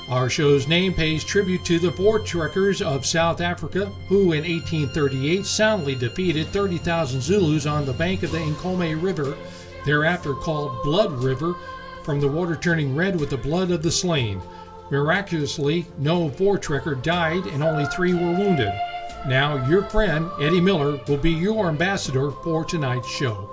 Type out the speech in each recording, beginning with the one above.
Our show's name pays tribute to the Voortrekkers of South Africa, who in 1838 soundly defeated 30,000 Zulus on the bank of the Nkomo River, thereafter called Blood River, from the water turning red with the blood of the slain. Miraculously, no Voortrekker died and only 3 were wounded. Now, your friend, Eddie Miller, will be your ambassador for tonight's show.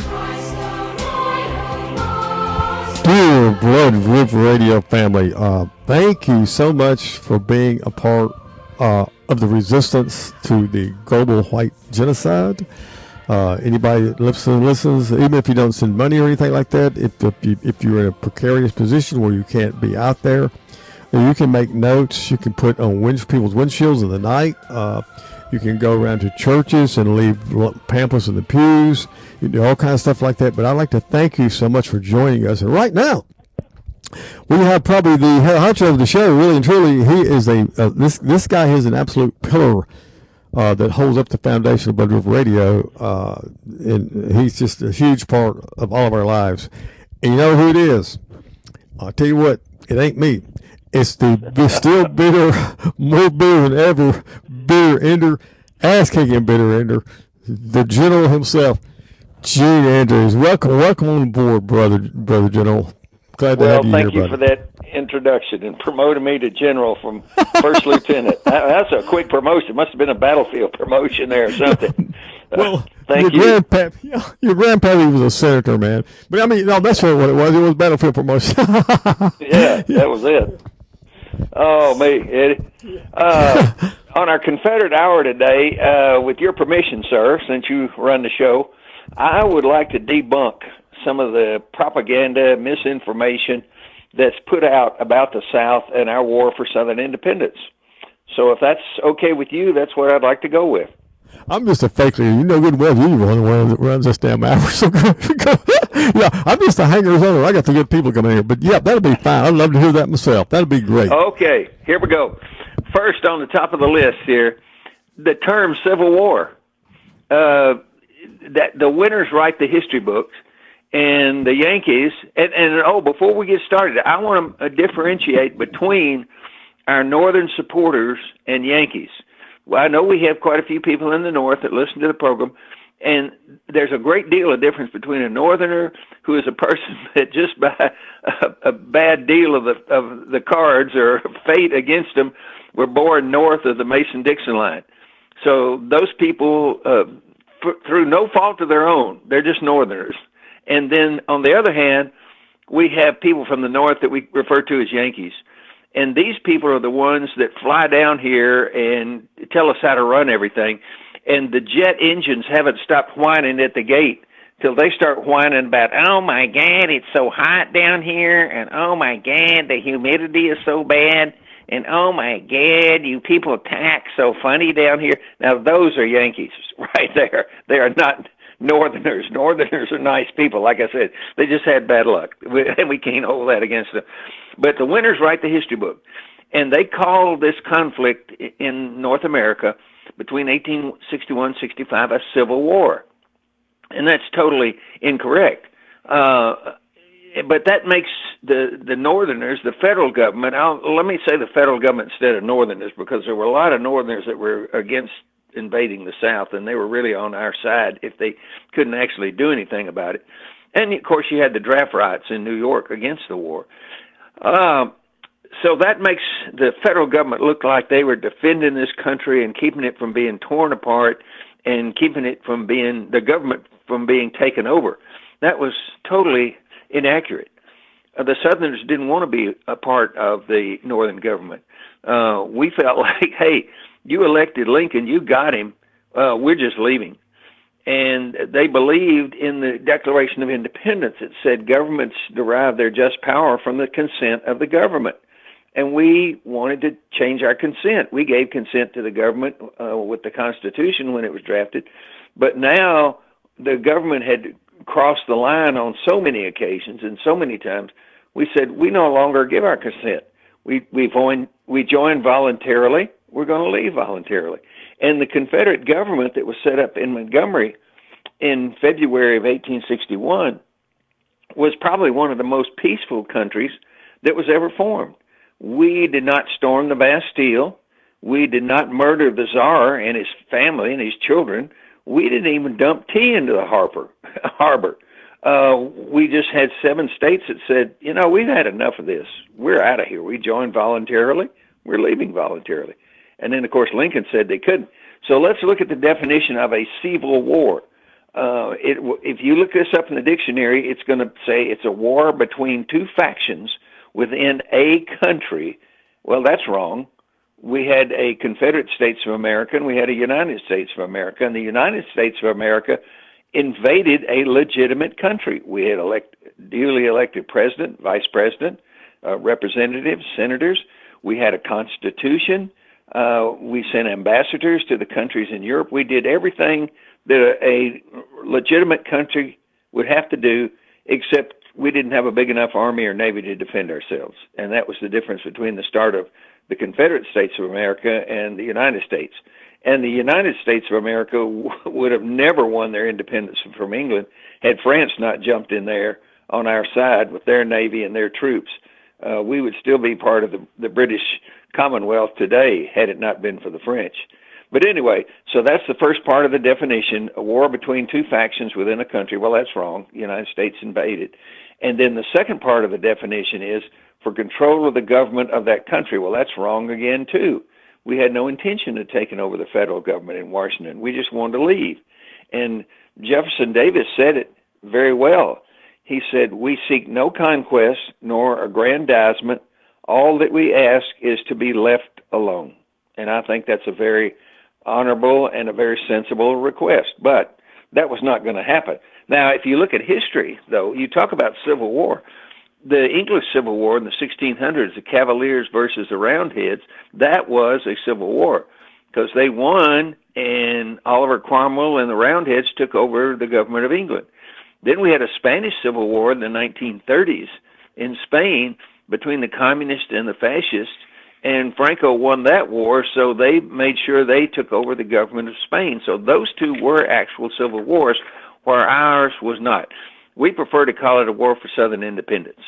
Dear Blood River Radio family, thank you so much for being a part of the resistance to the global white genocide. Anybody that listens, even if you don't send money or anything like that, if you're in a precarious position where you can't be out there, you can make notes. You can put on people's windshields in the night. You can go around to churches and leave pamphlets in the pews. You do all kinds of stuff like that. But I'd like to thank you so much for joining us. And right now, we have probably the head honcho of the show. Really and truly, he is this guy is an absolute pillar that holds up the foundation of Blood River Radio. And he's just a huge part of all of our lives. And you know who it is? I'll tell you what, it ain't me. It's the still bitter, more bitter than ever, bitter ender, ass-kicking bitter ender, the general himself, Gene Andrews. Welcome on board, brother General. Glad to have you here, thank you for that introduction and promoting me to general from first lieutenant. That's a quick promotion. Must have been a battlefield promotion there or something. Well, your grandpappy was a senator, man. But I mean, no, that's not what it was. It was battlefield promotion. Yeah, that was it. Oh, me, Eddie. On our Confederate Hour today, with your permission, sir, since you run the show, I would like to debunk some of the propaganda, misinformation that's put out about the South and our war for Southern independence. So if that's okay with you, that's what I'd like to go with. I'm just a fake leader. You know good well you're the one that runs this damn hour. So yeah, I'm just a hanger-on. I got the good people coming here. But yeah, that'll be fine. I'd love to hear that myself. That'll be great. Okay, here we go. First on the top of the list here, the term Civil War. That the winners write the history books, and the Yankees. And before we get started, I want to differentiate between our Northern supporters and Yankees. Well, I know we have quite a few people in the North that listen to the program, and there's a great deal of difference between a Northerner who is a person that just by a bad deal of the cards or fate against them were born north of the Mason-Dixon line. So those people, through no fault of their own, they're just Northerners. And then on the other hand, we have people from the North that we refer to as Yankees. And these people are the ones that fly down here and tell us how to run everything. And the jet engines haven't stopped whining at the gate till they start whining about, oh, my God, it's so hot down here. And, oh, my God, the humidity is so bad. And, oh, my God, you people tack so funny down here. Now, those are Yankees right there. They are not Northerners. Northerners are nice people. Like I said, they just had bad luck, and we can't hold that against them. But the winners write the history book, and they call this conflict in North America between 1861-65 a civil war, and that's totally incorrect. But that makes the Northerners, the federal government, let me say the federal government instead of Northerners, because there were a lot of Northerners that were against invading the South, and they were really on our side if they couldn't actually do anything about it. And, of course, you had the draft riots in New York against the war. So that makes the federal government look like they were defending this country and keeping it from being torn apart and keeping it from being, the government from being taken over. That was totally inaccurate. The Southerners didn't want to be a part of the Northern government. We felt like, hey, you elected Lincoln, you got him, we're just leaving. And they believed in the Declaration of Independence. It said governments derive their just power from the consent of the government. And we wanted to change our consent. We gave consent to the government with the Constitution when it was drafted. But now the government had crossed the line on so many occasions and so many times, we said we no longer give our consent. We joined voluntarily. We're going to leave voluntarily. And the Confederate government that was set up in Montgomery in February of 1861 was probably one of the most peaceful countries that was ever formed. We did not storm the Bastille. We did not murder the Tsar and his family and his children. We didn't even dump tea into the harbor. We just had 7 states that said, we've had enough of this. We're out of here. We joined voluntarily. We're leaving voluntarily. And then, of course, Lincoln said they couldn't. So let's look at the definition of a civil war. If you look this up in the dictionary, it's going to say it's a war between 2 factions within a country. Well, that's wrong. We had a Confederate States of America and we had a United States of America, and the United States of America invaded a legitimate country. We had duly elected president, vice president, representatives, senators. We had a constitution. We sent ambassadors to the countries in Europe. We did everything that a legitimate country would have to do, except we didn't have a big enough army or navy to defend ourselves. And that was the difference between the start of the Confederate States of America and the United States. And the United States of America would have never won their independence from England had France not jumped in there on our side with their navy and their troops. We would still be part of the British Commonwealth today had it not been for the French. But anyway, so that's the first part of the definition, a war between 2 factions within a country. Well, that's wrong. The United States invaded. And then the second part of the definition is for control of the government of that country. Well, that's wrong again, too. We had no intention of taking over the federal government in Washington. We just wanted to leave. And Jefferson Davis said it very well. He said, "We seek no conquest nor aggrandizement. All that we ask is to be left alone." And I think that's a very honorable and a very sensible request. But that was not going to happen. Now, if you look at history, though, you talk about Civil War. The English Civil War in the 1600s, the Cavaliers versus the Roundheads, that was a civil war because they won and Oliver Cromwell and the Roundheads took over the government of England. Then we had a Spanish Civil War in the 1930s in Spain between the communists and the fascists, and Franco won that war, so they made sure they took over the government of Spain. So those 2 were actual civil wars, where ours was not. We prefer to call it a war for Southern independence.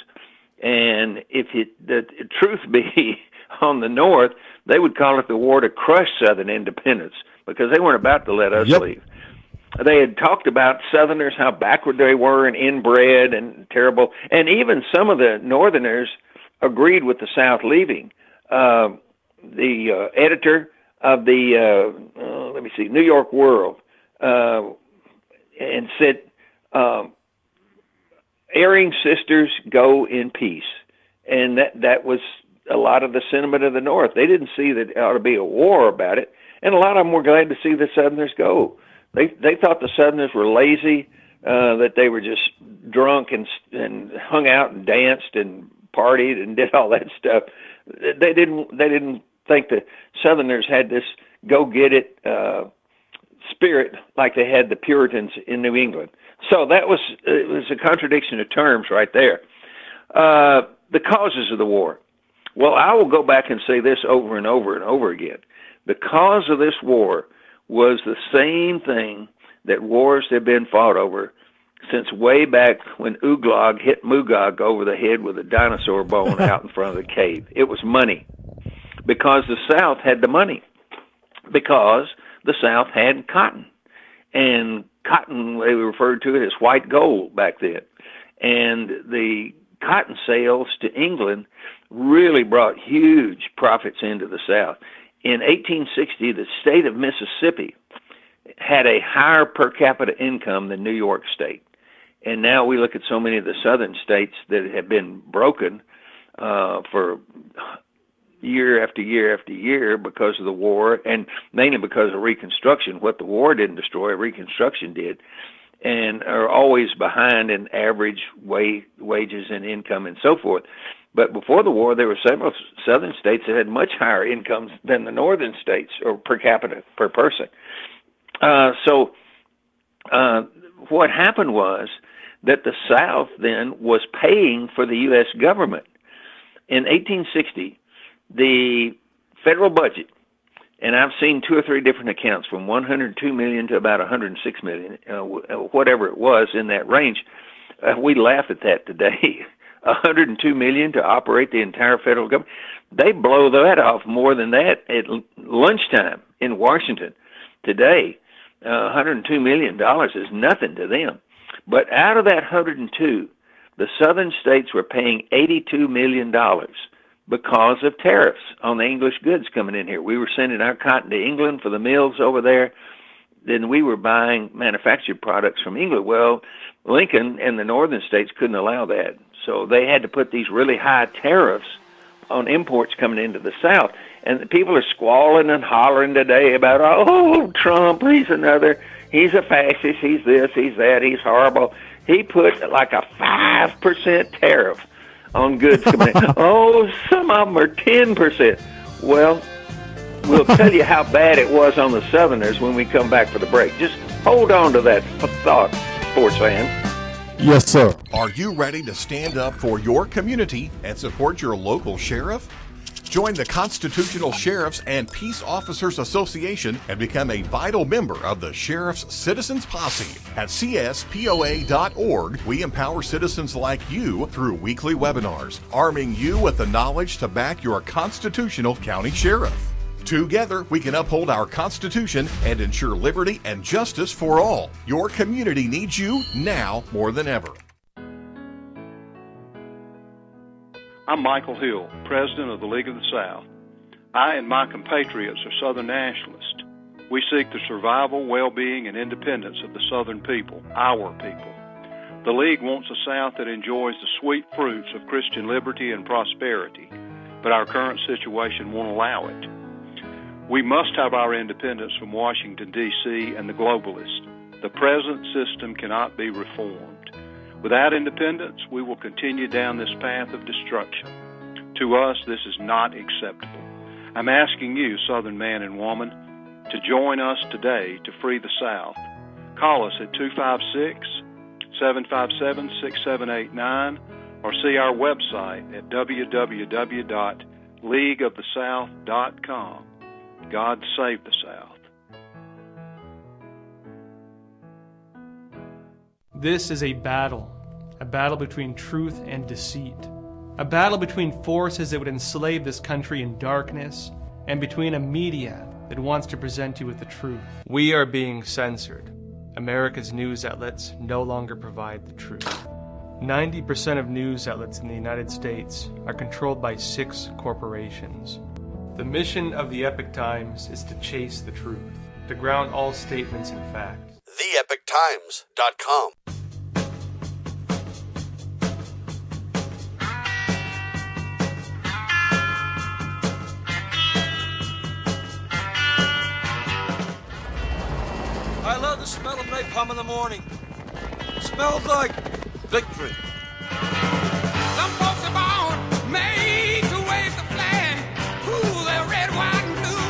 And if the truth be on the North, they would call it the war to crush Southern independence because they weren't about to let us leave. They had talked about Southerners, how backward they were and inbred and terrible. And even some of the Northerners agreed with the South leaving. The editor of the, New York World, and said, erring sisters go in peace. And that was a lot of the sentiment of the North. They didn't see that there ought to be a war about it. And a lot of them were glad to see the Southerners go. They thought the Southerners were lazy, that they were just drunk and hung out and danced and partied and did all that stuff. They didn't think the Southerners had this go-get-it spirit like they had the Puritans in New England. So it was a contradiction of terms right there. The causes of the war. Well, I will go back and say this over and over and over again. The cause of this war was the same thing that wars have been fought over since way back when Uglog hit Mugog over the head with a dinosaur bone out in front of the cave. It was money. Because the South had the money. Because the South had cotton. And cotton, they referred to it as white gold back then. And the cotton sales to England really brought huge profits into the South. In 1860, the state of Mississippi had a higher per capita income than New York State. And now we look at so many of the southern states that have been broken for year after year after year because of the war, and mainly because of Reconstruction. What the war didn't destroy, Reconstruction did, and are always behind in average wages and income and so forth. But before the war, there were several southern states that had much higher incomes than the northern states, or per capita, per person. So what happened was that the South then was paying for the U.S. government. In 1860, the federal budget, and I've seen 2 or 3 different accounts, from $102 million to about $106 million, whatever it was in that range. We laugh at that today. $102 million to operate the entire federal government. They blow that off more than that at lunchtime in Washington today. $102 million is nothing to them. But out of that 102, the southern states were paying $82 million because of tariffs on the English goods coming in here. We were sending our cotton to England for the mills over there. Then we were buying manufactured products from England. Well, Lincoln and the northern states couldn't allow that. So they had to put these really high tariffs on imports coming into the South. And the people are squalling and hollering today about, oh, Trump, he's a fascist, he's this, he's that, he's horrible. He put like a 5% tariff on goods coming in. Oh, some of them are 10%. Well, we'll tell you how bad it was on the Southerners when we come back for the break. Just hold on to that thought, sports fan. Yes, sir. Are you ready to stand up for your community and support your local sheriff? Join the Constitutional Sheriffs and Peace Officers Association and become a vital member of the Sheriff's Citizens Posse. At cspoa.org, we empower citizens like you through weekly webinars, arming you with the knowledge to back your constitutional county sheriff. Together, we can uphold our Constitution and ensure liberty and justice for all. Your community needs you now more than ever. I'm Michael Hill, President of the League of the South. I and my compatriots are Southern nationalists. We seek the survival, well-being, and independence of the Southern people, our people. The League wants a South that enjoys the sweet fruits of Christian liberty and prosperity, but our current situation won't allow it. We must have our independence from Washington, D.C. and the globalists. The present system cannot be reformed. Without independence, we will continue down this path of destruction. To us, this is not acceptable. I'm asking you, Southern man and woman, to join us today to free the South. Call us at 256-757-6789 or see our website at www.leagueofthesouth.com. God save the South. This is a battle between truth and deceit, a battle between forces that would enslave this country in darkness and between a media that wants to present you with the truth. We are being censored. America's news outlets no longer provide the truth. 90% of news outlets in the United States are controlled by 6 corporations. The mission of the Epoch Times is to chase the truth, to ground all statements in fact. TheEpochTimes.com. I love the smell of napalm in the morning. It smells like victory. Some folks are born made to wave the flag. Ooh, they're red, white,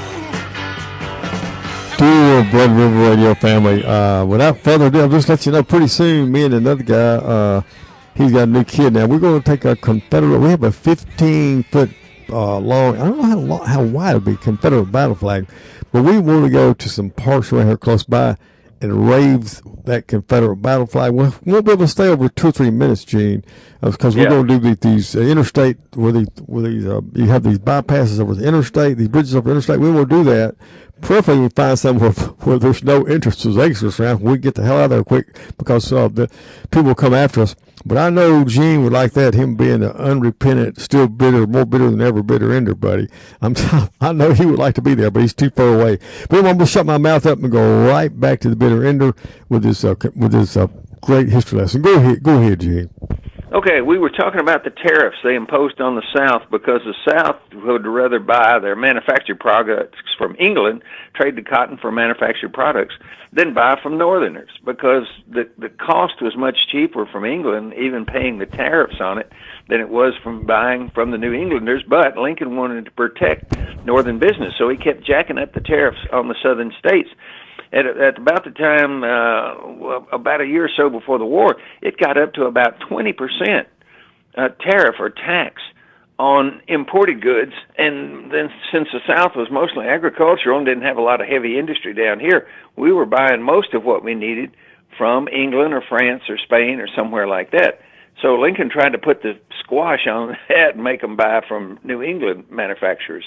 and blue. Dear Blood River Radio family, without further ado, I'll just let you know pretty soon, me and another guy, he's got a new kid now. We're going to take a Confederate, we have a 15-foot long, I don't know how wide it'll be, Confederate battle flag, but we want to go to some parks around here close by and raise that Confederate battle flag. We won't be able to stay over 2 or 3 minutes, Gene, because we're going to do these interstate, where you have these bypasses over the interstate, these bridges over the interstate. We won't do that. Preferably we find somewhere where there's no entrances, exits around. We get the hell out of there quick because the people will come after us. But I know Gene would like that, him being an unrepentant, still bitter, more bitter than ever, bitter ender, buddy. I know he would like to be there, but he's too far away. But anyway, I'm going to shut my mouth up and go right back to the bitter ender with this great history lesson. Go ahead, Gene. Okay, we were talking about the tariffs they imposed on the South because the South would rather buy their manufactured products from England, trade the cotton for manufactured products, than buy from Northerners because the cost was much cheaper from England, even paying the tariffs on it, than it was from buying from the New Englanders. But Lincoln wanted to protect Northern business, so he kept jacking up the tariffs on the Southern states. At about the time, about a year or so before the war, it got up to about 20% tariff or tax on imported goods. And then since the South was mostly agricultural and didn't have a lot of heavy industry down here, we were buying most of what we needed from England or France or Spain or somewhere like that. So Lincoln tried to put the squash on that and make them buy from New England manufacturers.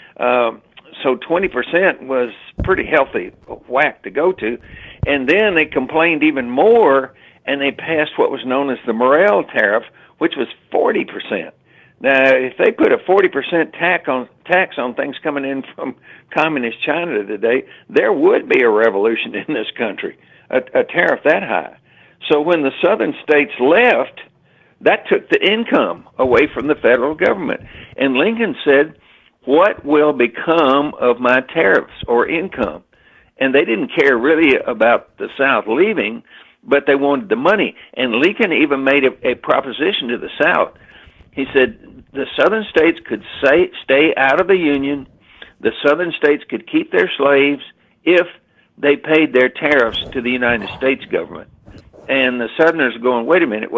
So 20% was pretty healthy whack to go to. And then they complained even more, and they passed what was known as the Morrell tariff, which was 40%. Now, if they put a 40% tax on things coming in from communist China today, there would be a revolution in this country, a tariff that high. So when the southern states left, that took the income away from the federal government. And Lincoln said, what will become of my tariffs or income? And they didn't care really about the South leaving, but they wanted the money. And Lincoln even made a proposition to the South. He said the southern states could stay out of the Union, the southern states could keep their slaves if they paid their tariffs to the United States government. And the Southerners are going, wait a minute.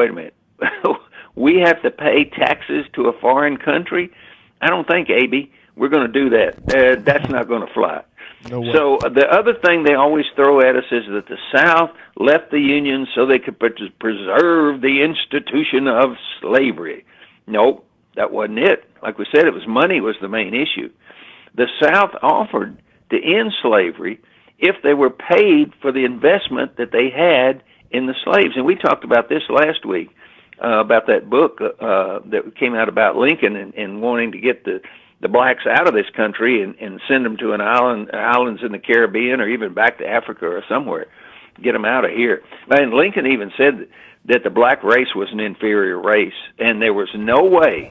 We have to pay taxes to a foreign country? I don't think, A.B., we're going to do that. That's not going to fly. No way. So the other thing they always throw at us is that the South left the Union so they could preserve the institution of slavery. Nope, that wasn't it. Like we said, it was money was the main issue. The South offered to end slavery if they were paid for the investment that they had in the slaves. And we talked about this last week, about that book that came out about Lincoln and wanting to get the blacks out of this country and send them to islands in the Caribbean or even back to Africa or somewhere, get them out of here. And Lincoln even said that the black race was an inferior race, and there was no way,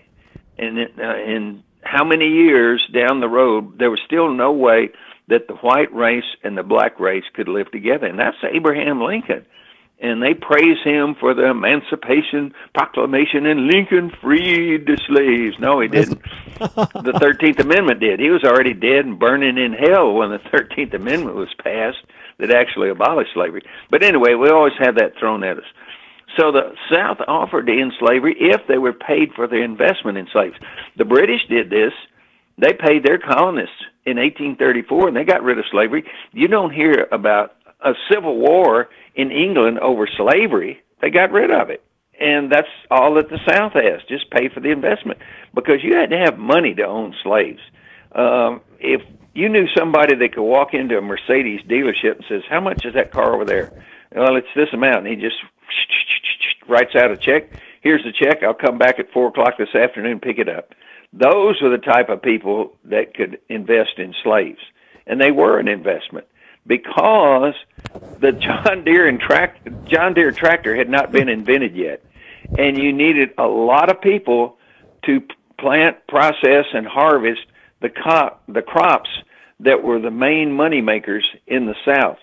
in how many years down the road, there was still no way that the white race and the black race could live together. And that's Abraham Lincoln. And they praise him for the Emancipation Proclamation, and Lincoln freed the slaves. No, he didn't. The 13th Amendment did. He was already dead and burning in hell when the 13th Amendment was passed that actually abolished slavery. But anyway, we always have that thrown at us. So the South offered to end slavery if they were paid for their investment in slaves. The British did this. They paid their colonists in 1834, and they got rid of slavery. You don't hear about a civil war in England over slavery. They got rid of it. And that's all that the South has, just pay for the investment. Because you had to have money to own slaves. If you knew somebody that could walk into a Mercedes dealership and says, how much is that car over there? Well, it's this amount. And he just writes out a check. Here's the check. I'll come back at 4 o'clock this afternoon and pick it up. Those are the type of people that could invest in slaves. And they were an investment because the John Deere tractor had not been invented yet. And you needed a lot of people to plant, process, and harvest the crops that were the main money makers in the South.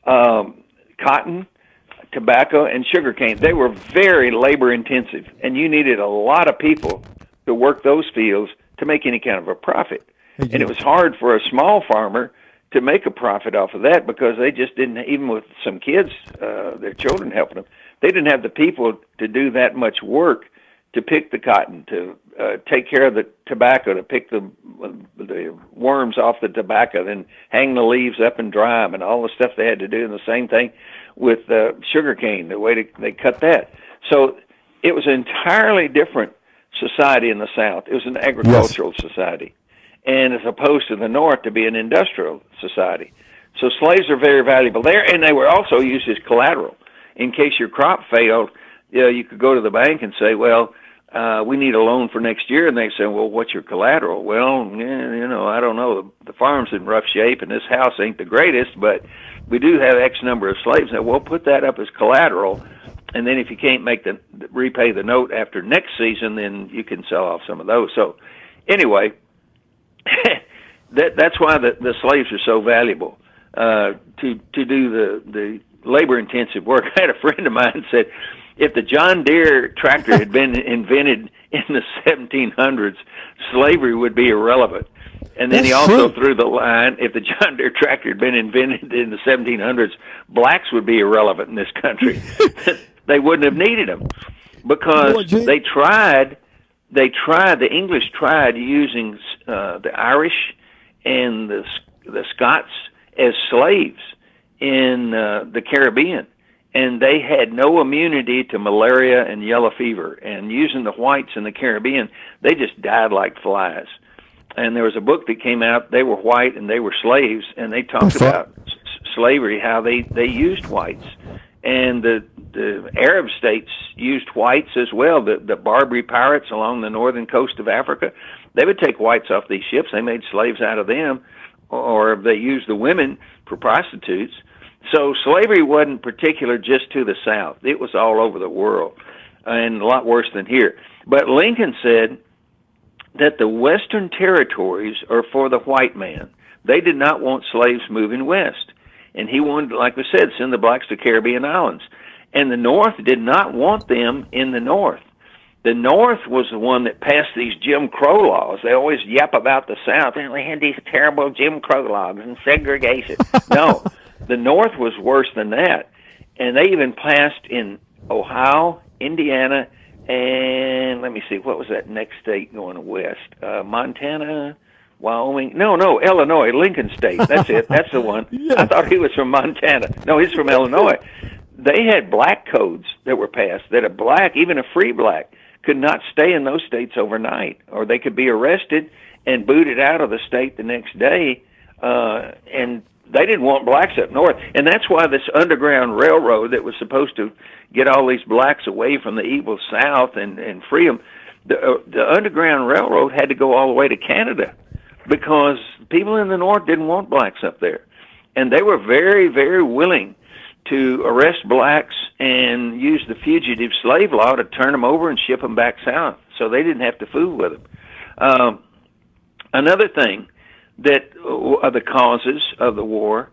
Cotton, tobacco, and sugarcane. They were very labor intensive, and you needed a lot of people to work those fields to make any kind of a profit. And it was hard for a small farmer to make a profit off of that because they just didn't, even with some kids, their children helping them, they didn't have the people to do that much work to pick the cotton, to take care of the tobacco, to pick the worms off the tobacco, then hang the leaves up and dry them, and all the stuff they had to do. And the same thing with sugarcane, the way they cut that. So it was an entirely different society in the South. It was an agricultural society, and as opposed to the North to be an industrial society. So slaves are very valuable there, and they were also used as collateral. In case your crop failed, you could go to the bank and say, well, we need a loan for next year. And they say, well, what's your collateral? Well, I don't know. The farm's in rough shape, and this house ain't the greatest, but we do have X number of slaves. And we'll put that up as collateral. And then if you can't repay the note after next season, then you can sell off some of those. So anyway, that's why the slaves are so valuable, to do the labor-intensive work. I had a friend of mine said, if the John Deere tractor had been invented in the 1700s, slavery would be irrelevant. And then he also threw the line, if the John Deere tractor had been invented in the 1700s, blacks would be irrelevant in this country. They wouldn't have needed them because the English tried using the Irish and the Scots as slaves in the Caribbean. and they had no immunity to malaria and yellow fever. And using the whites in the Caribbean, they just died like flies. And there was a book that came out. They were white and they were slaves, and they talked about slavery, how they used whites. And the Arab states used whites as well. The Barbary pirates along the northern coast of Africa, they would take whites off these ships. They made slaves out of them, or they used the women for prostitutes. So slavery wasn't particular just to the South. It was all over the world, and a lot worse than here. But Lincoln said that the Western territories are for the white man. They did not want slaves moving west. And he wanted, like we said, send the blacks to Caribbean islands. And the North did not want them in the North. The North was the one that passed these Jim Crow laws. They always yap about the South, and they had these terrible Jim Crow laws and segregation. No, the North was worse than that. And they even passed in Ohio, Indiana, and let me see, what was that next state going west? Montana, Wyoming? No, Illinois, Lincoln State. That's it. That's the one. Yeah. I thought he was from Montana. No, he's from Illinois. They had black codes that were passed, that a black, even a free black, could not stay in those states overnight, or they could be arrested and booted out of the state the next day, and they didn't want blacks up north. And that's why this Underground Railroad that was supposed to get all these blacks away from the evil South and free them, the Underground Railroad had to go all the way to Canada because people in the North didn't want blacks up there. And they were very, very willing to arrest blacks and use the fugitive slave law to turn them over and ship them back south, so they didn't have to fool with them. Another thing that are the causes of the war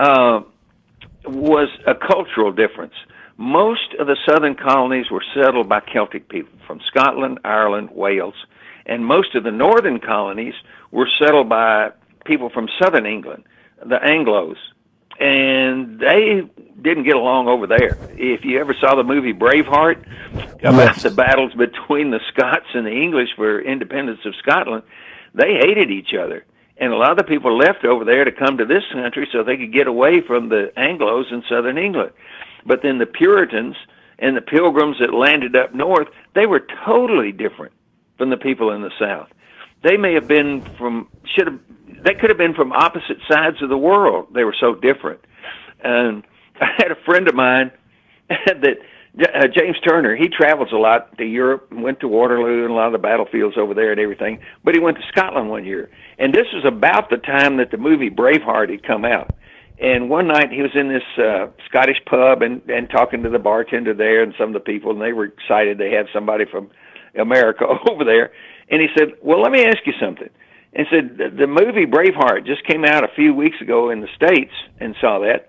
was a cultural difference. Most of the southern colonies were settled by Celtic people from Scotland, Ireland, Wales, and most of the northern colonies were settled by people from southern England, the Anglos, and they didn't get along over there. If you ever saw the movie Braveheart about the battles between the Scots and the English for independence of Scotland, they hated each other. And a lot of the people left over there to come to this country so they could get away from the Anglos in southern England. But then the Puritans and the Pilgrims that landed up north, they were totally different from the people in the South. They may have been they could have been from opposite sides of the world. They were so different. And I had a friend of mine that James Turner, he travels a lot to Europe and went to Waterloo and a lot of the battlefields over there and everything, but he went to Scotland one year. And this was about the time that the movie Braveheart had come out. And one night he was in this Scottish pub and talking to the bartender there and some of the people, and they were excited they had somebody from America over there. And he said, well, let me ask you something. And said, the movie Braveheart just came out a few weeks ago in the States and saw that.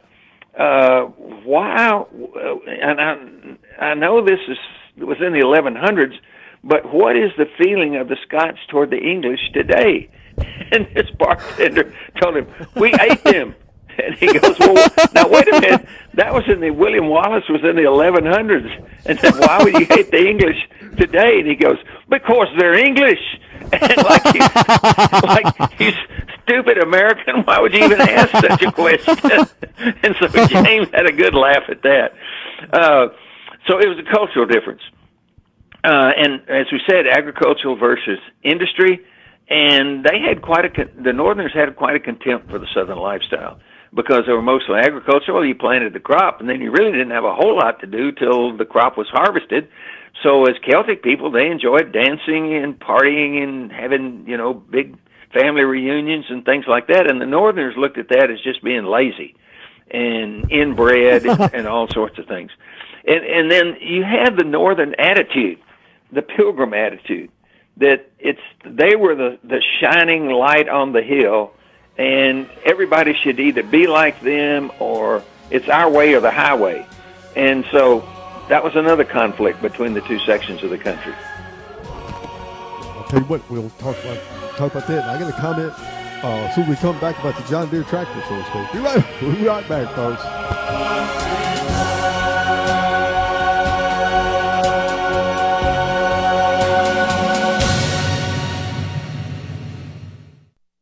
Why? And I know this was in the 1100s, but what is the feeling of the Scots toward the English today? And this bartender told him, we ate them. And he goes, well, now wait a minute. That was William Wallace was in the 1100s. And said, why would you hate the English today? And he goes, because they're English. And like he's stupid American. Why would you even ask such a question? And so James had a good laugh at that. So it was a cultural difference. And as we said, agricultural versus industry. And they had the Northerners had quite a contempt for the Southern lifestyle because they were mostly agricultural. You planted the crop, and then you really didn't have a whole lot to do till the crop was harvested. So as Celtic people, they enjoyed dancing and partying and having, big family reunions and things like that. And the Northerners looked at that as just being lazy and inbred and all sorts of things. And then you had the Northern attitude, the Pilgrim attitude, that they were the shining light on the hill, and everybody should either be like them or it's our way or the highway. And so that was another conflict between the two sections of the country. I'll tell you what, we'll talk about that. I got a comment as soon as we come back about the John Deere tractor, so to speak. We'll be right back, folks.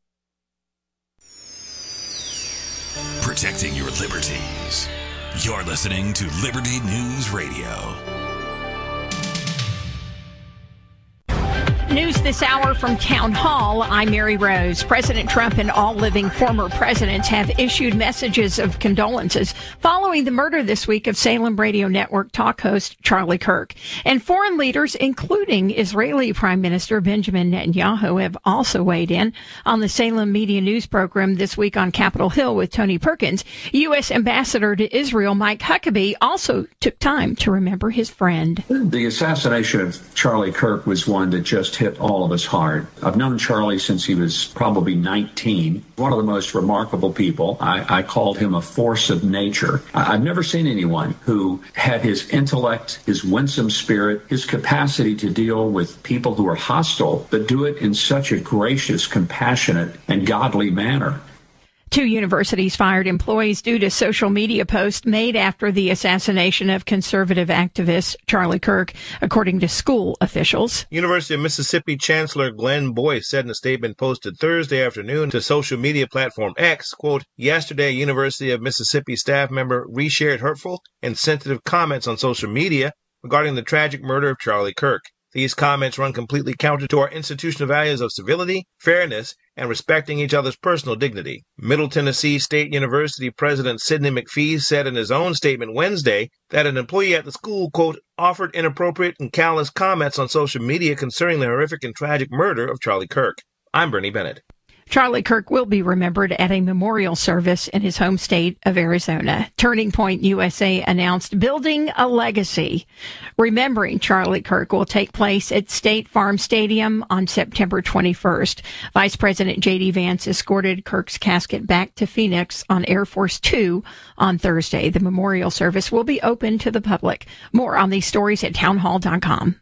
Protecting your liberties. You're listening to Liberty News Radio. News this hour from Town Hall. I'm Mary Rose. President Trump and all living former presidents have issued messages of condolences following the murder this week of Salem Radio Network talk host Charlie Kirk. And foreign leaders, including Israeli Prime Minister Benjamin Netanyahu, have also weighed in on the Salem Media News program this week on Capitol Hill with Tony Perkins. U.S. Ambassador to Israel Mike Huckabee also took time to remember his friend. The assassination of Charlie Kirk was one that just hit all of us hard. I've known Charlie since he was probably 19. One of the most remarkable people. I called him a force of nature. I've never seen anyone who had his intellect, his winsome spirit, his capacity to deal with people who are hostile, but do it in such a gracious, compassionate, and godly manner. 2 universities fired employees due to social media posts made after the assassination of conservative activist Charlie Kirk, according to school officials. University of Mississippi Chancellor Glenn Boyce said in a statement posted Thursday afternoon to social media platform X, quote, "Yesterday, University of Mississippi staff member reshared hurtful and sensitive comments on social media regarding the tragic murder of Charlie Kirk. These comments run completely counter to our institutional values of civility, fairness, and respecting each other's personal dignity." Middle Tennessee State University President Sidney McPhee said in his own statement Wednesday that an employee at the school, quote, "offered inappropriate and callous comments on social media concerning the horrific and tragic murder of Charlie Kirk." I'm Bernie Bennett. Charlie Kirk will be remembered at a memorial service in his home state of Arizona. Turning Point USA announced Building a Legacy. Remembering Charlie Kirk will take place at State Farm Stadium on September 21st. Vice President J.D. Vance escorted Kirk's casket back to Phoenix on Air Force Two on Thursday. The memorial service will be open to the public. More on these stories at townhall.com.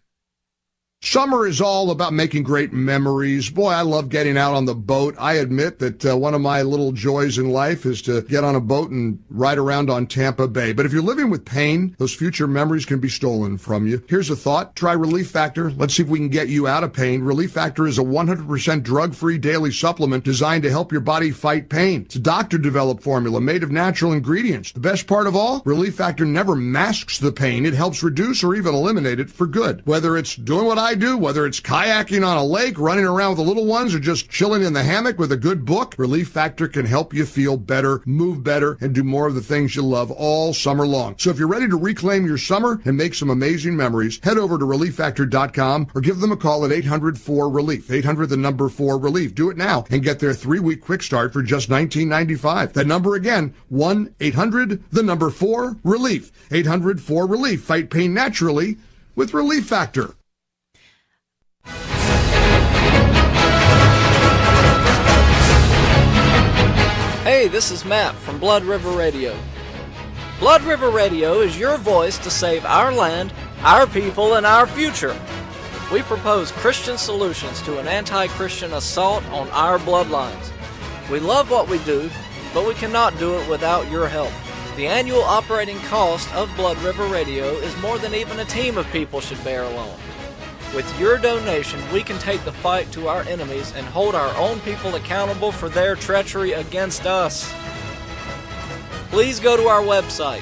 Summer is all about making great memories. Boy, I love getting out on the boat. I admit that one of my little joys in life is to get on a boat and ride around on Tampa Bay. But if you're living with pain, those future memories can be stolen from you. Here's a thought. Try Relief Factor. Let's see if we can get you out of pain. Relief Factor is a 100% drug-free daily supplement designed to help your body fight pain. It's a doctor-developed formula made of natural ingredients. The best part of all, Relief Factor never masks the pain. It helps reduce or even eliminate it for good. Whether it's doing what I do, whether it's kayaking on a lake, running around with the little ones, or just chilling in the hammock with a good book, Relief Factor can help you feel better, move better, and do more of the things you love all summer long. So if you're ready to reclaim your summer and make some amazing memories, head over to ReliefFactor.com or give them a call at 800-4-RELIEF. 800-4-RELIEF. Do it now and get their 3-week quick start for just $19.95. That number again, 1-800-4-RELIEF. 800-4-RELIEF. Fight pain naturally with Relief Factor. Hey, this is Matt from Blood River Radio. Blood River Radio is your voice to save our land, our people, and our future. We propose Christian solutions to an anti-Christian assault on our bloodlines. We love what we do, but we cannot do it without your help. The annual operating cost of Blood River Radio is more than even a team of people should bear alone. With your donation, we can take the fight to our enemies and hold our own people accountable for their treachery against us. Please go to our website,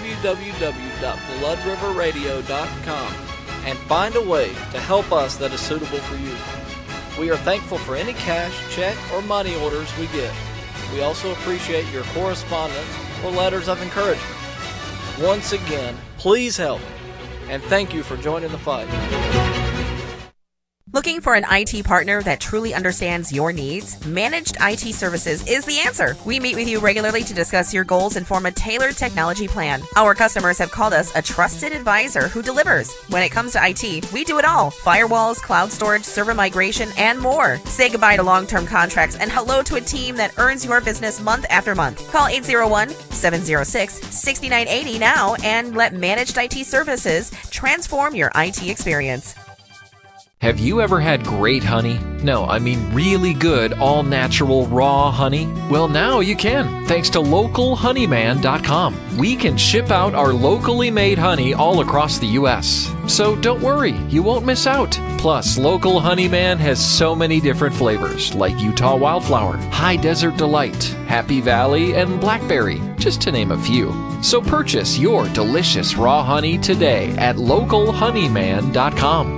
www.bloodriverradio.com, and find a way to help us that is suitable for you. We are thankful for any cash, check, or money orders we get. We also appreciate your correspondence or letters of encouragement. Once again, please help, and thank you for joining the fight. Looking for an IT partner that truly understands your needs? Managed IT Services is the answer. We meet with you regularly to discuss your goals and form a tailored technology plan. Our customers have called us a trusted advisor who delivers. When it comes to IT, we do it all. Firewalls, cloud storage, server migration, and more. Say goodbye to long-term contracts and hello to a team that earns your business month after month. Call 801-706-6980 now and let Managed IT Services transform your IT experience. Have you ever had great honey? No, I mean really good, all-natural, raw honey? Well, now you can, thanks to LocalHoneyman.com. We can ship out our locally made honey all across the U.S. So don't worry, you won't miss out. Plus, Local Honeyman has so many different flavors, like Utah Wildflower, High Desert Delight, Happy Valley, and Blackberry, just to name a few. So purchase your delicious raw honey today at LocalHoneyman.com.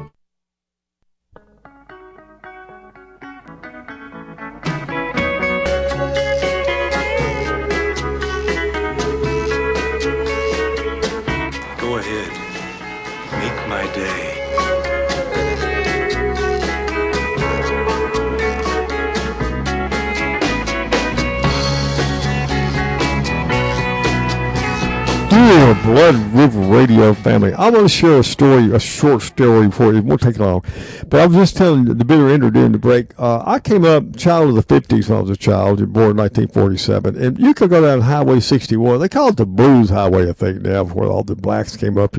Dear Blood River Radio family, I want to share a short story for you. It won't take long. But I was just telling the bitter ender during the break, I came up, child of the 50s when I was a child, born in 1947, and you could go down Highway 61. They call it the Blues Highway, I think, now, where all the blacks came up,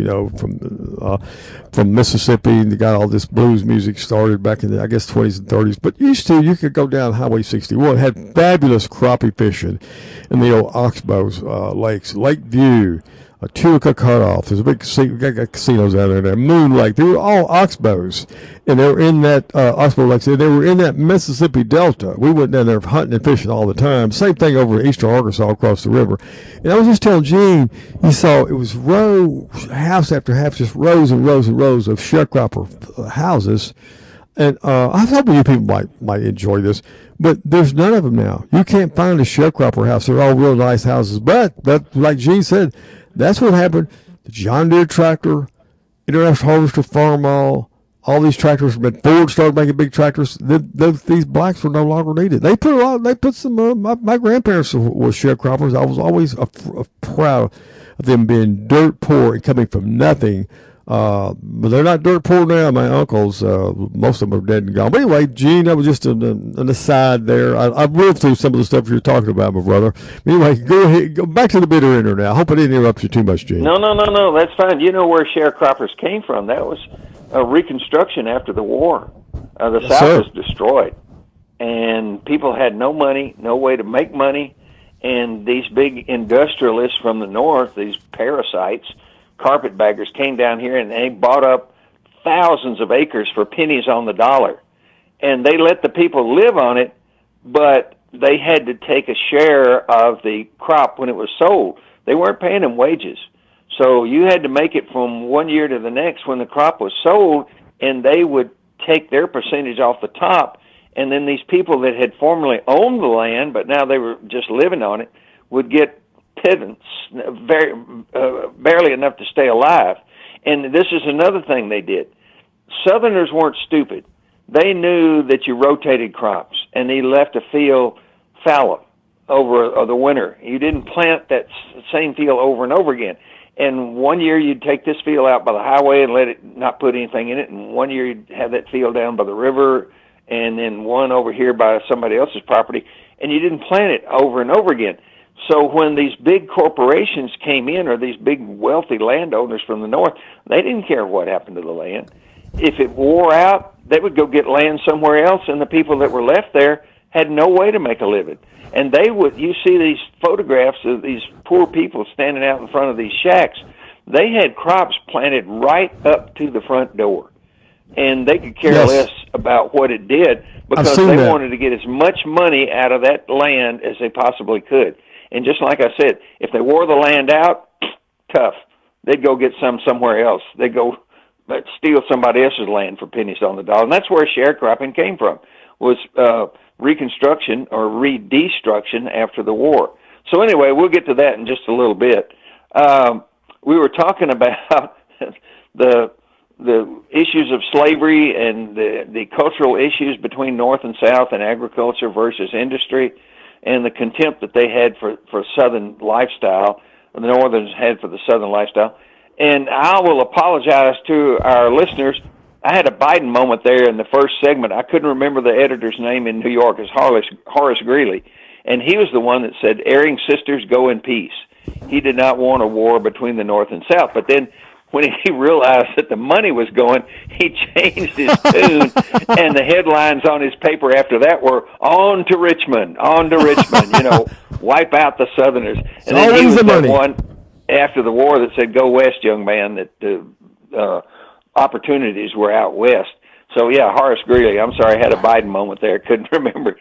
from Mississippi, and they got all this blues music started back in the, I guess, 20s and 30s. But you could go down Highway 61. It had fabulous crappie fishing in the old Oxbows lakes, Lakeview, Tunica Cutoff. There's a big casinos out there. Moon Lake. They were all oxbows, and they were in that oxbow lakes. They were in that Mississippi Delta. We went down there hunting and fishing all the time. Same thing over in eastern Arkansas across the river. And I was just telling Gene, you saw it was house after house, just rows and rows and rows of sharecropper houses. And I was hoping you people might enjoy this, but there's none of them now. You can't find a sharecropper house. They're all real nice houses. But like Gene said, that's what happened. The John Deere tractor, International Harvester Farm all these tractors. But Ford started making big tractors. These blacks were no longer needed. They put some. My grandparents were sharecroppers. I was always proud of them being dirt poor and coming from nothing. But they're not dirt poor now. My uncles, most of them are dead and gone. But anyway, Gene, that was just an aside there. I've lived through some of the stuff you're talking about, my brother. Anyway, go ahead, go back to the bitter ender now. I hope I didn't interrupt you too much, Gene. No, that's fine. You know where sharecroppers came from. That was a Reconstruction after the war. The South was destroyed, and people had no money, no way to make money, and these big industrialists from the North, these parasites, carpetbaggers, came down here and they bought up thousands of acres for pennies on the dollar. And they let the people live on it, but they had to take a share of the crop when it was sold. They weren't paying them wages. So you had to make it from one year to the next when the crop was sold, and they would take their percentage off the top. And then these people that had formerly owned the land, but now they were just living on it, would get pittance, barely enough to stay alive. And this is another thing they did. Southerners weren't stupid. They knew that you rotated crops, and they left a field fallow over the winter. You didn't plant that same field over and over again. And one year you'd take this field out by the highway and let it not put anything in it, and one year you'd have that field down by the river, and then one over here by somebody else's property, and you didn't plant it over and over again. So when these big corporations came in, or these big wealthy landowners from the north, they didn't care what happened to the land. If it wore out, they would go get land somewhere else, and the people that were left there had no way to make a living. And you see these photographs of these poor people standing out in front of these shacks. They had crops planted right up to the front door, and they could care less about what it did because they wanted to get as much money out of that land as they possibly could. And just like I said, if they wore the land out, tough. They'd go get somewhere else. They'd go steal somebody else's land for pennies on the dollar. And that's where sharecropping came from, was Reconstruction or Redestruction after the war. So anyway, we'll get to that in just a little bit. We were talking about the issues of slavery and the cultural issues between North and South and agriculture versus industry, and the contempt that they had for Southern lifestyle, the Northerners had for the Southern lifestyle. And I will apologize to our listeners. I had a Biden moment there in the first segment. I couldn't remember the editor's name in New York. It's Horace Greeley. And he was the one that said, "Erring sisters, go in peace." He did not want a war between the North and South. But then when he realized that the money was going, he changed his tune, and the headlines on his paper after that were "On to Richmond, you know, wipe out the Southerners. And then he was the one after the war that said, "Go west, young man," that the opportunities were out west. So, yeah, Horace Greeley. I'm sorry, I had a Biden moment there. Couldn't remember.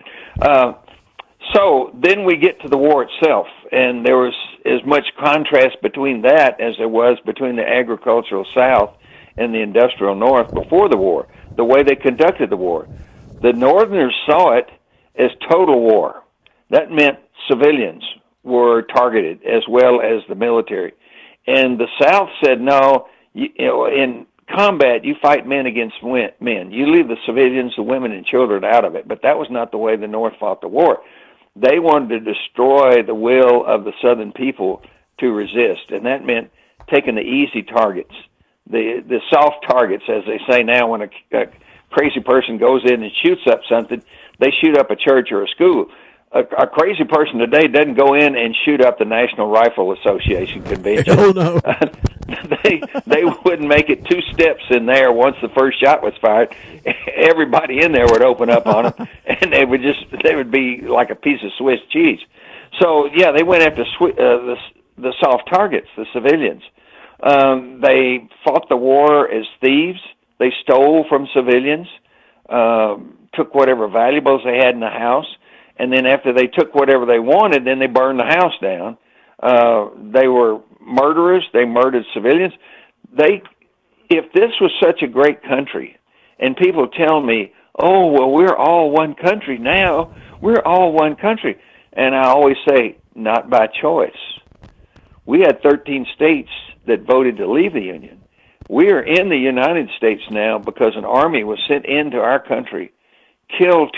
So then we get to the war itself, and there was as much contrast between that as there was between the agricultural South and the industrial North before the war, the way they conducted the war. The Northerners saw it as total war. That meant civilians were targeted as well as the military. And the South said, no, you know, in combat, you fight men against men. You leave the civilians, the women and children out of it. But that was not the way the North fought the war. They wanted to destroy the will of the Southern people to resist, and that meant taking the easy targets, the soft targets, as they say now. When a crazy person goes in and shoots up something, they shoot up a church or a school. A crazy person today doesn't go in and shoot up the National Rifle Association convention. Oh, no. They wouldn't make it 2 steps in there once the first shot was fired. Everybody in there would open up on them, and they would be like a piece of Swiss cheese. So, yeah, they went after the soft targets, the civilians. They fought the war as thieves. They stole from civilians, took whatever valuables they had in the house, and then after they took whatever they wanted, then they burned the house down. They were murderers. They murdered civilians. If this was such a great country, and people tell me, oh, well, we're all one country now. We're all one country. And I always say, not by choice. We had 13 states that voted to leave the Union. We are in the United States now because an army was sent into our country, killed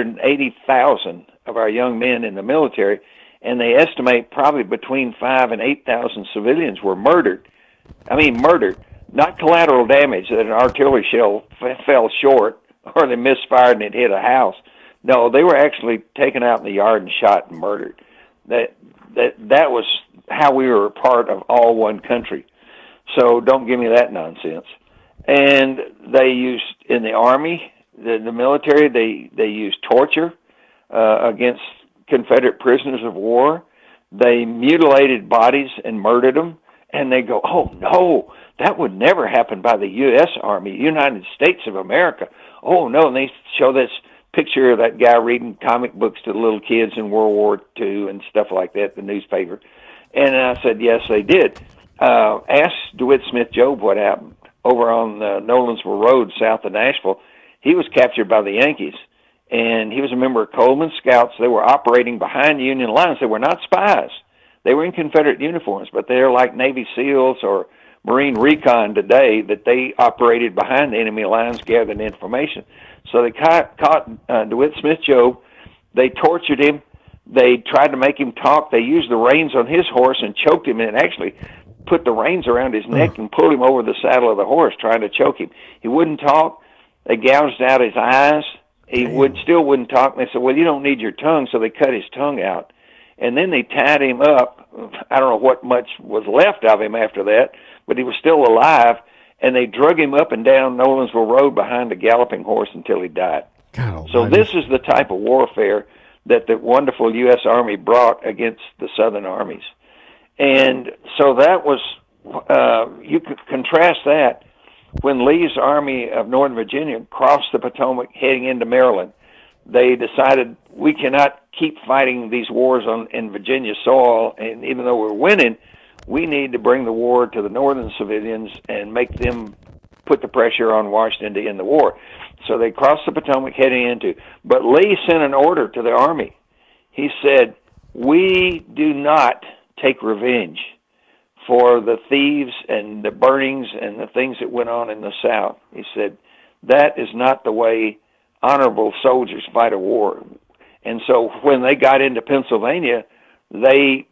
280,000 of our young men in the military, and they estimate probably between 5,000 and 8,000 civilians were murdered. I mean, murdered. Not collateral damage that an artillery shell fell short or they misfired and it hit a house. No, they were actually taken out in the yard and shot and murdered. That was how we were a part of all one country. So don't give me that nonsense. And they used, in the Army, the military, they used torture against Confederate prisoners of war. They mutilated bodies and murdered them. And they go, oh, no, that would never happen by the U.S. Army, United States of America. Oh, no, and they show this picture of that guy reading comic books to the little kids in World War II and stuff like that, the newspaper. And I said, yes, they did. Ask DeWitt Smith Job what happened over on Nolensville Road south of Nashville. He was captured by the Yankees, and he was a member of Coleman Scouts. They were operating behind Union lines. They were not spies. They were in Confederate uniforms, but they're like Navy SEALs or Marine Recon today, that they operated behind the enemy lines gathering information. So they caught DeWitt Smith Job. They tortured him. They tried to make him talk. They used the reins on his horse and choked him, and actually put the reins around his neck and pulled him over the saddle of the horse, trying to choke him. He wouldn't talk. They gouged out his eyes. He still wouldn't talk. And they said, well, you don't need your tongue, so they cut his tongue out. And then they tied him up. I don't know what much was left of him after that, but he was still alive, and they drug him up and down Nolensville Road behind a galloping horse until he died. So this is the type of warfare that the wonderful U.S. Army brought against the Southern armies. And so that was, you could contrast that when Lee's Army of Northern Virginia crossed the Potomac heading into Maryland. They decided we cannot keep fighting these wars in Virginia soil, and even though we're winning, we need to bring the war to the northern civilians and make them put the pressure on Washington to end the war. So they crossed the Potomac heading into, but Lee sent an order to the Army. He said, we do not take revenge for the thieves and the burnings and the things that went on in the South. He said, that is not the way honorable soldiers fight a war. And so when they got into Pennsylvania, they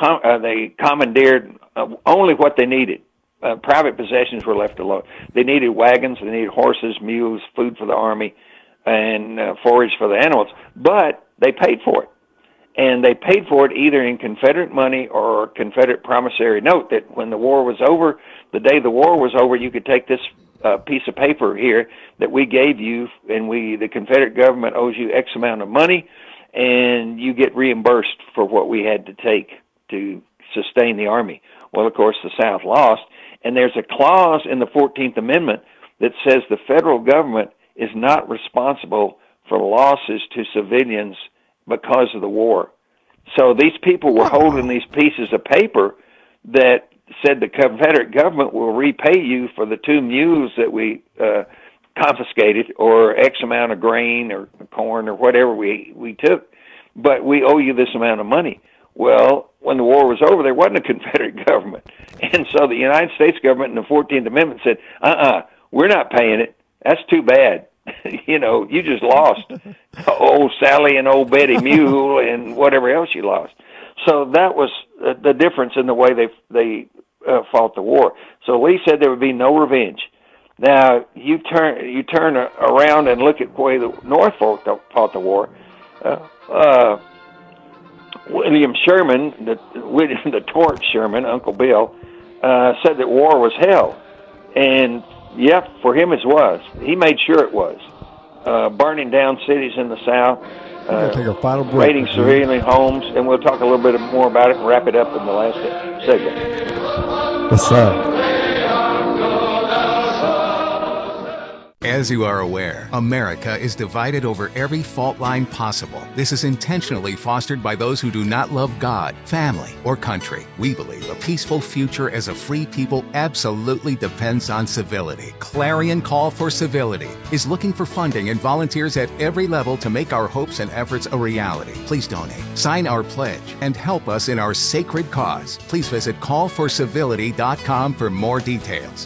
commandeered only what they needed. Private possessions were left alone. They needed wagons, they needed horses, mules, food for the army, and forage for the animals. But they paid for it. And they paid for it either in Confederate money or Confederate promissory note, that when the war was over, the day the war was over, you could take this piece of paper here that we gave you, and the Confederate government owes you X amount of money, and you get reimbursed for what we had to take to sustain the Army. Well, of course, the South lost, and there's a clause in the 14th Amendment that says the federal government is not responsible for losses to civilians because of the war. So these people were holding these pieces of paper that said the Confederate government will repay you for the 2 mules that we confiscated, or X amount of grain or corn or whatever we took, but we owe you this amount of money. Well, when the war was over, there wasn't a Confederate government. And so the United States government in the 14th Amendment said, we're not paying it. That's too bad. You just lost old Sally and old Betty Mule and whatever else you lost. So that was the difference in the way they fought the war. So Lee said there would be no revenge. Now, you turn around and look at the way the North fought the war. William Sherman, the Torch Sherman, Uncle Bill, said that war was hell. And, yeah, for him it was. He made sure it was. Burning down cities in the South, take a final break, raiding civilian homes, and we'll talk a little bit more about it and wrap it up in the last segment. What's up? As you are aware, America is divided over every fault line possible. This is intentionally fostered by those who do not love God, family, or country. We believe a peaceful future as a free people absolutely depends on civility. Clarion Call for Civility is looking for funding and volunteers at every level to make our hopes and efforts a reality. Please donate, sign our pledge, and help us in our sacred cause. Please visit callforcivility.com for more details.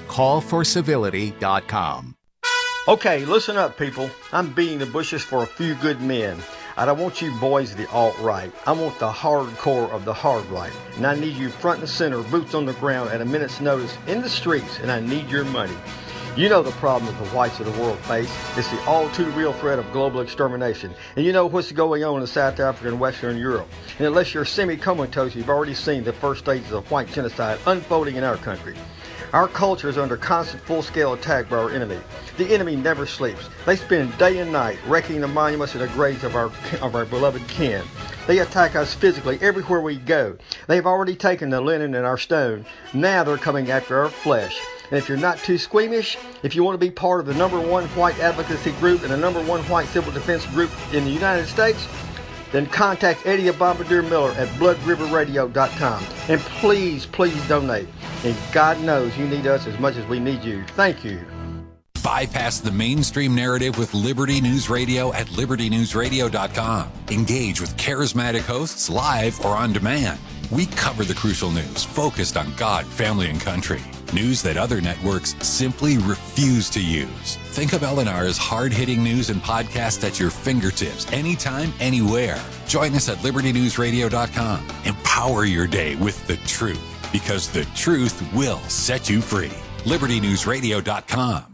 Callforcivility.com. Okay, listen up, people. I'm beating the bushes for a few good men. I don't want you boys of the alt-right. I want the hardcore of the hard right. And I need you front and center, boots on the ground at a minute's notice in the streets, and I need your money. You know the problem that the whites of the world face. It's the all too real threat of global extermination. And you know what's going on in South Africa and Western Europe. And unless you're semi-comatose, you've already seen the first stages of white genocide unfolding in our country. Our culture is under constant full-scale attack by our enemy. The enemy never sleeps. They spend day and night wrecking the monuments and the graves of our beloved kin. They attack us physically everywhere we go. They've already taken the linen and our stone. Now they're coming after our flesh. And if you're not too squeamish, if you want to be part of the #1 white advocacy group and the #1 white civil defense group in the United States, then contact Eddie Bombardier Miller at bloodriverradio.com. And please, please donate. And God knows you need us as much as we need you. Thank you. Bypass the mainstream narrative with Liberty News Radio at libertynewsradio.com. Engage with charismatic hosts live or on demand. We cover the crucial news focused on God, family, and country. News that other networks simply refuse to use. Think of LNR's hard-hitting news and podcasts at your fingertips, anytime, anywhere. Join us at libertynewsradio.com. Empower your day with the truth, because the truth will set you free. libertynewsradio.com.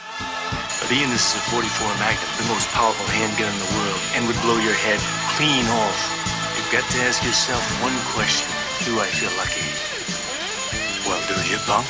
Being this is a 44 Magnum, the most powerful handgun in the world, and would blow your head clean off. You've got to ask yourself one question. Do I feel lucky? Well, do you, punk?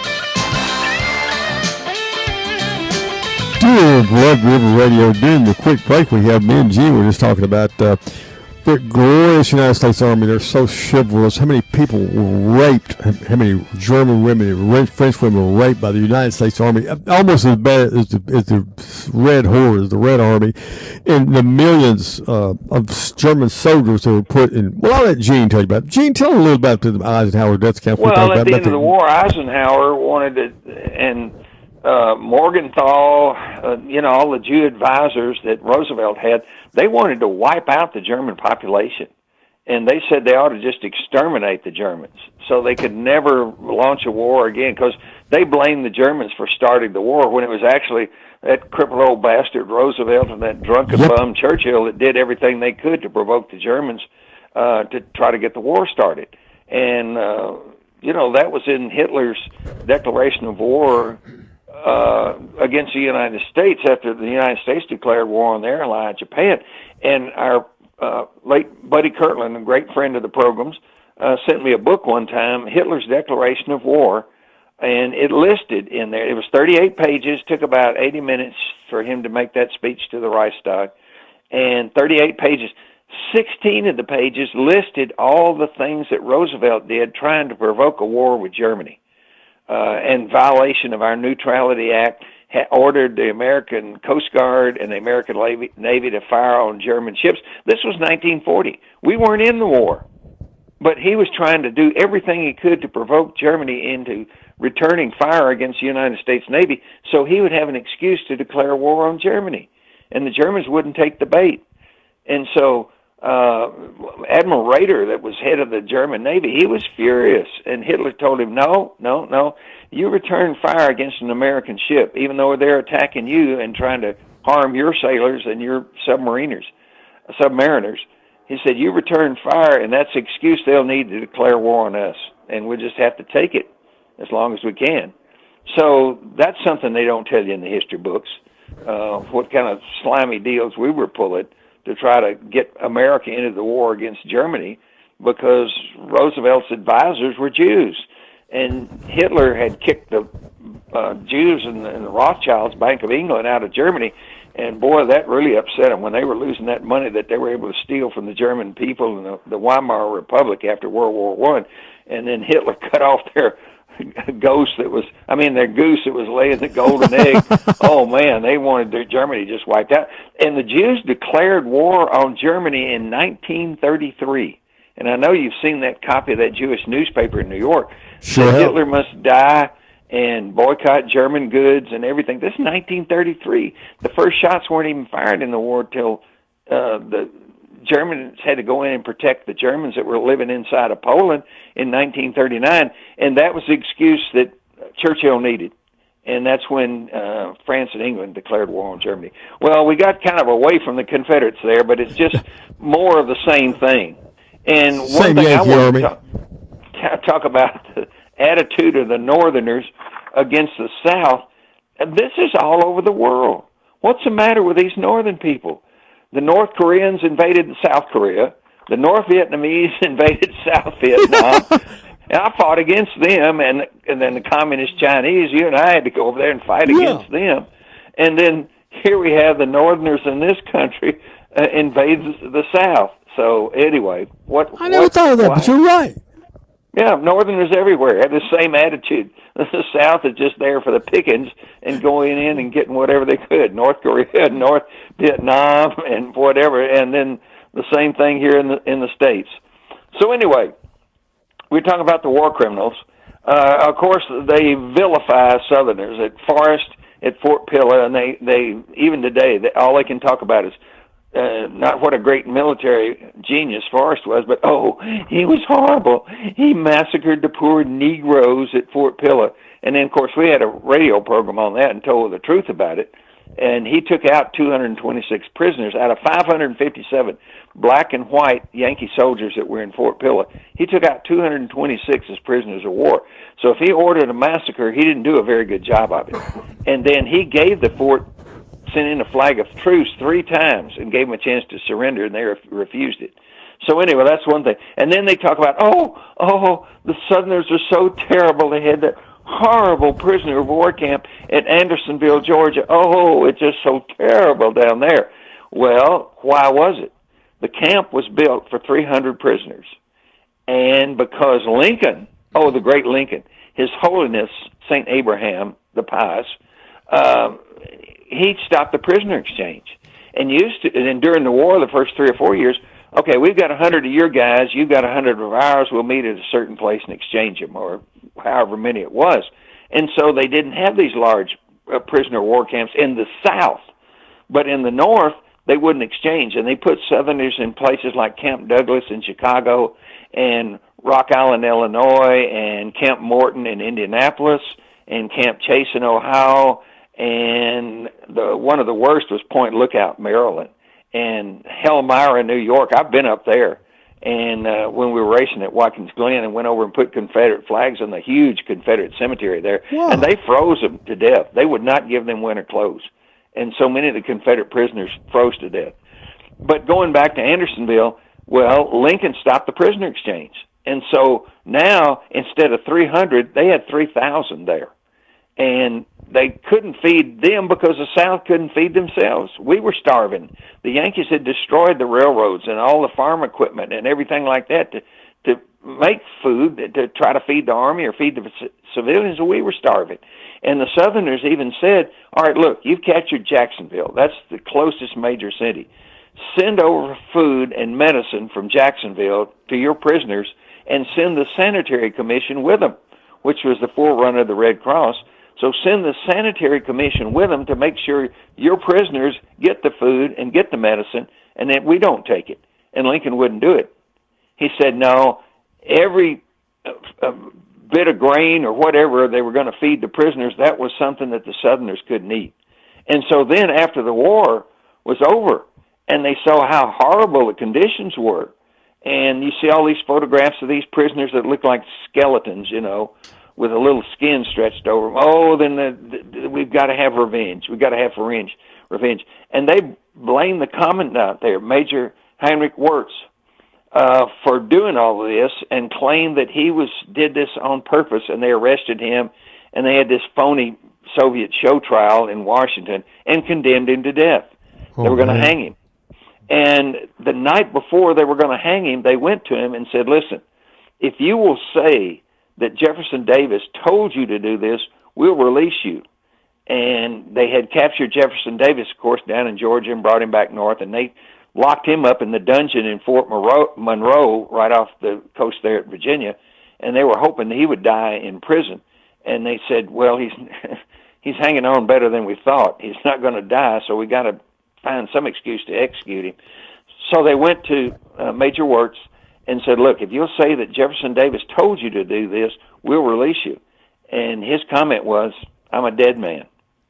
Dear Blood River Radio, during the quick break we have, me and Gene were just talking about the glorious United States Army. They're so chivalrous. How many people were raped? How many German women, French women were raped by the United States Army? Almost as bad as the Red Horde, the Red Army. And the millions of German soldiers that were put in. Well, I'll let Gene tell you about it. Gene, tell a little about the Eisenhower death camp. Well, at the end of the war, Eisenhower wanted to, and Morgenthau, all the Jew advisors that Roosevelt had, they wanted to wipe out the German population. And they said they ought to just exterminate the Germans so they could never launch a war again, because they blamed the Germans for starting the war when it was actually that crippled old bastard Roosevelt and that drunken bum Churchill that did everything they could to provoke the Germans to try to get the war started. And, that was in Hitler's declaration of war against the United States after the United States declared war on their ally, Japan. And our late Buddy Kirtland, a great friend of the programs, sent me a book one time, Hitler's Declaration of War, and it listed in there, it was 38 pages, took about 80 minutes for him to make that speech to the Reichstag, and 38 pages. 16 of the pages listed all the things that Roosevelt did trying to provoke a war with Germany, and violation of our Neutrality Act, ordered the American Coast Guard and the American Navy to fire on German ships. This was 1940. We weren't in the war, but he was trying to do everything he could to provoke Germany into returning fire against the United States Navy so he would have an excuse to declare war on Germany, and the Germans wouldn't take the bait. And so Admiral Raeder, that was head of the German Navy, he was furious, and Hitler told him, no, you return fire against an American ship, even though they're attacking you and trying to harm your sailors and your submariners. He said, you return fire, and that's the excuse they'll need to declare war on us, and we'll just have to take it as long as we can. So that's something they don't tell you in the history books, what kind of slimy deals we were pulling to try to get America into the war against Germany, because Roosevelt's advisors were Jews. And Hitler had kicked the Jews and the Rothschilds, Bank of England, out of Germany. And boy, that really upset them when they were losing that money that they were able to steal from the German people in the Weimar Republic after World War I. And then Hitler cut off their their goose that was laying the golden egg. Oh man, they wanted Germany just wiped out. And the Jews declared war on Germany in 1933. And I know you've seen that copy of that Jewish newspaper in New York. Sure. Hitler must die and boycott German goods and everything. This is 1933. The first shots weren't even fired in the war till the Germans had to go in and protect the Germans that were living inside of Poland in 1939, and that was the excuse that Churchill needed. And that's when France and England declared war on Germany. Well, we got kind of away from the Confederates there, but it's just more of the same thing. And one thing I want to talk about, the attitude of the Northerners against the South, this is all over the world. What's the matter with these Northern people? The North Koreans invaded South Korea. The North Vietnamese invaded South Vietnam. And I fought against them, and then the Communist Chinese, you and I had to go over there and fight against them. And then here we have the Northerners in this country invade the South. So anyway, I never thought of that, but you're right. Yeah, Northerners everywhere have the same attitude. The South is just there for the pickings and going in and getting whatever they could. North Korea, North Vietnam, and whatever, and then the same thing here in the States. So anyway, we're talking about the war criminals. Of course, they vilify Southerners at Forrest, at Fort Pillow, and they even today, all they can talk about is not what a great military genius Forrest was, but, he was horrible. He massacred the poor Negroes at Fort Pillow. And then, of course, we had a radio program on that and told the truth about it. And he took out 226 prisoners out of 557 black and white Yankee soldiers that were in Fort Pillow. He took out 226 as prisoners of war. So if he ordered a massacre, he didn't do a very good job of it. And then he gave the fort, sent in a flag of truce 3 times and gave them a chance to surrender, and they refused it. So anyway, that's one thing. And then they talk about, the Southerners are so terrible. They had that horrible prisoner of war camp at Andersonville, Georgia. It's just so terrible down there. Well, why was it? The camp was built for 300 prisoners. And because Lincoln, the great Lincoln, His Holiness St. Abraham the Pious, he stopped the prisoner exchange. And during the war, the first 3 or 4 years, okay, we've got 100 of your guys, you've got 100 of ours, we'll meet at a certain place and exchange them, or however many it was. And so they didn't have these large prisoner war camps in the South. But in the North, they wouldn't exchange. And they put Southerners in places like Camp Douglas in Chicago and Rock Island, Illinois, and Camp Morton in Indianapolis, and Camp Chase in Ohio, and one of the worst was Point Lookout, Maryland, and Helmira, New York. I've been up there, and when we were racing at Watkins Glen, and went over and put Confederate flags on the huge Confederate cemetery there, and they froze them to death. They would not give them winter clothes, and so many of the Confederate prisoners froze to death. But going back to Andersonville, well, Lincoln stopped the prisoner exchange. And so now, instead of 300, they had 3,000 there. And they couldn't feed them because the South couldn't feed themselves. We were starving. The Yankees had destroyed the railroads and all the farm equipment and everything like that to make food, to try to feed the army or feed the civilians. We were starving. And the Southerners even said, all right, look, you've captured Jacksonville. That's the closest major city. Send over food and medicine from Jacksonville to your prisoners and send the Sanitary Commission with them, which was the forerunner of the Red Cross. So send the Sanitary Commission with them to make sure your prisoners get the food and get the medicine and that we don't take it. And Lincoln wouldn't do it. He said, no, every bit of grain or whatever they were going to feed the prisoners, that was something that the Southerners couldn't eat. And so then after the war was over and they saw how horrible the conditions were, and you see all these photographs of these prisoners that look like skeletons, you know, with a little skin stretched over them. Oh, then we've got to have revenge. We've got to have revenge. And they blame the commandant there, Major Heinrich Wirtz, for doing all of this and claimed that he did this on purpose, and they arrested him, and they had this phony Soviet show trial in Washington and condemned him to death. They were going to hang him. And the night before they were going to hang him, they went to him and said, listen, if you will say that Jefferson Davis told you to do this, we'll release you. And they had captured Jefferson Davis, of course, down in Georgia and brought him back north, and they locked him up in the dungeon in Fort Monroe, right off the coast there at Virginia, and they were hoping that he would die in prison. And they said, well, he's hanging on better than we thought. He's not going to die, so we got to find some excuse to execute him. So they went to Major Wirtz and said, look, if you'll say that Jefferson Davis told you to do this, we'll release you. And his comment was, I'm a dead man.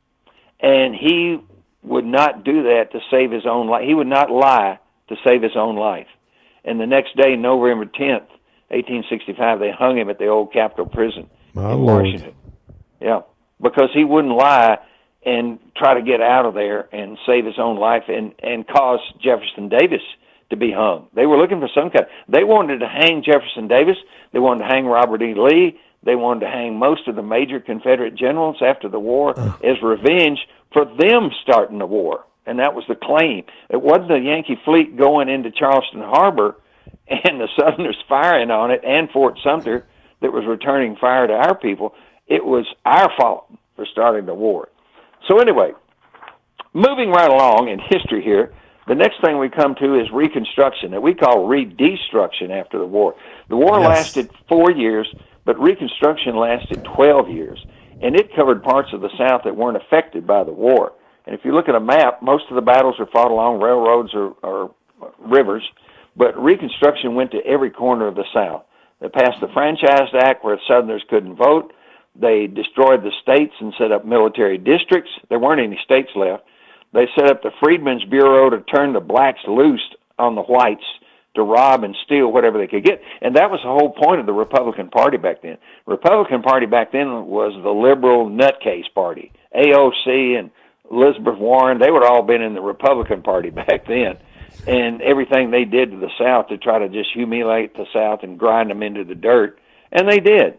And he would not do that to save his own life. He would not lie to save his own life. And the next day, November 10th, 1865, they hung him at the old Capitol Prison in Washington. Yeah, because he wouldn't lie and try to get out of there and save his own life and cause Jefferson Davis to be hung. They were looking for some kind. They wanted to hang Jefferson Davis. They wanted to hang Robert E. Lee. They wanted to hang most of the major Confederate generals after the war as revenge for them starting the war. And that was the claim. It wasn't the Yankee fleet going into Charleston Harbor and the Southerners firing on it and Fort Sumter that was returning fire to our people. It was our fault for starting the war. So anyway, moving right along in history here, the next thing we come to is Reconstruction, that we call Redestruction after the war. The war lasted 4 years, but Reconstruction lasted 12 years, and it covered parts of the South that weren't affected by the war. And if you look at a map, most of the battles are fought along railroads or rivers, but Reconstruction went to every corner of the South. They passed the Franchise Act where Southerners couldn't vote. They destroyed the states and set up military districts. There weren't any states left. They set up the Freedmen's Bureau to turn the blacks loose on the whites to rob and steal whatever they could get. And that was the whole point of the Republican Party back then. The Republican Party back then was the liberal nutcase party. AOC and Elizabeth Warren, they would all been in the Republican Party back then. And everything they did to the South to try to just humiliate the South and grind them into the dirt. And they did.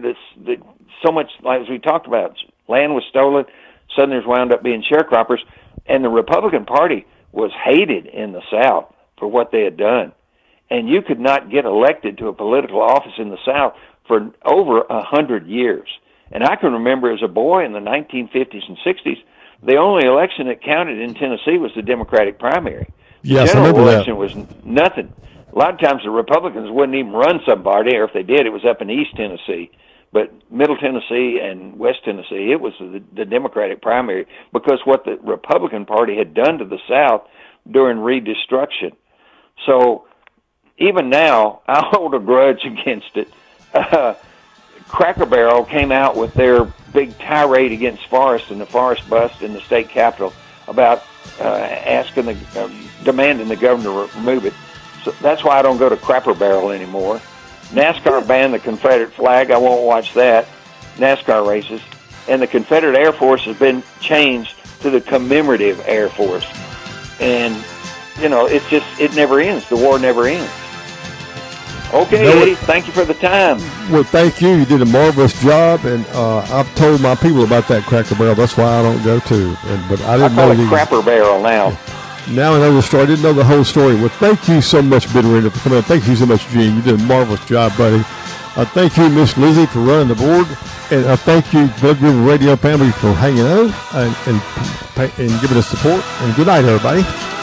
So much, like as we talked about, land was stolen, Southerners wound up being sharecroppers, and the Republican Party was hated in the South for what they had done. And you could not get elected to a political office in the South for over 100 years. And I can remember as a boy in the 1950s and 60s, the only election that counted in Tennessee was the Democratic primary. Yes, the I general remember election was nothing. A lot of times the Republicans wouldn't even run somebody, or if they did, it was up in East Tennessee. But Middle Tennessee and West Tennessee, it was the Democratic primary because what the Republican Party had done to the South during Redestruction. So even now, I hold a grudge against it. Cracker Barrel came out with their big tirade against Forrest and the Forrest bust in the state capitol about demanding the governor remove it. So that's why I don't go to Cracker Barrel anymore. NASCAR banned the Confederate flag. I won't watch that. NASCAR races. And the Confederate Air Force has been changed to the Commemorative Air Force. And it's just, it never ends. The war never ends. Okay, Eddie, thank you for the time. Well, thank you. You did a marvelous job, and I've told my people about that Cracker Barrel. That's why I don't go to. But I didn't know it Crapper Barrel now. Now I know the story. I didn't know the whole story. Well, thank you so much, Ben Rita, for coming on. Thank you so much, Gene. You did a marvelous job, buddy. Thank you, Miss Lizzie, for running the board. And thank you, Blood River Radio family, for hanging out and giving us support. And good night, everybody.